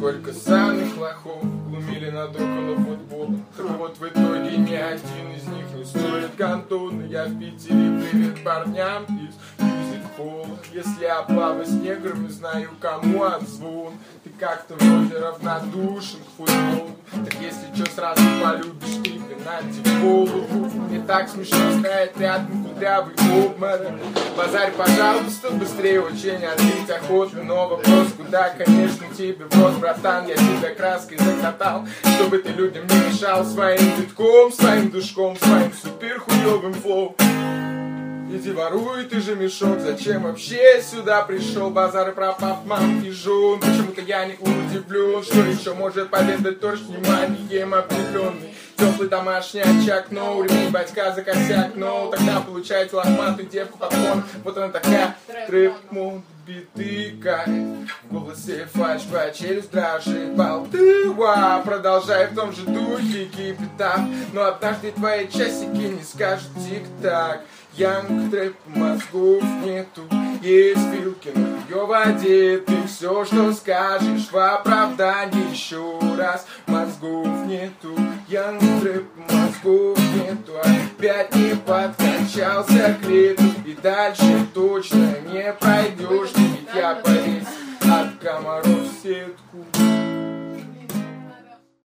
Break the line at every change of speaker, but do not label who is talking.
сколько санных лохов глумили над около футболом. Так вот в итоге ни один из них не стоит кантона. Я в Питере привет парням из мюзик-холла. Если облава с неграми, знаю кому отзвон. Ты как-то вроде равнодушен к футболу. Так если чё, сразу полюбишь ты пенальти в голову. Мне так смешно стоять рядом кудрявый обморок. Базарь, пожалуйста, быстрее, очень отлить охотно. Но вопрос куда, конечно, тебе в рот, братан. Я тебя краской закатал, чтобы ты людям не мешал своим битком, своим душком, своим супер хуёвым флоу. Иди воруй, ты же мешок, зачем вообще сюда пришел? Базары про пап, мам и жен. Почему-то я не удивлен, что еще может поведать торж вниманием определенный. Теплый домашний очаг, но ремень батька за косяк, но тогда получается лохматую девку под фон. Вот она такая, трэп-мод, биты, кайф. В голосе фальшивая челюсть дрожит, болтыва. Продолжай в том же духе, кипятав. Но однажды твои часики не скажут тик-так. Янг трэп, мозгов нету, есть вилки, но в ее воде. Ты все, что скажешь в оправдании еще раз. Мозгов нету, янг трэп, мозгов нету. Опять не подкачался к лету, и дальше точно не пройдешь. Ведь я повесь от комаров сетку.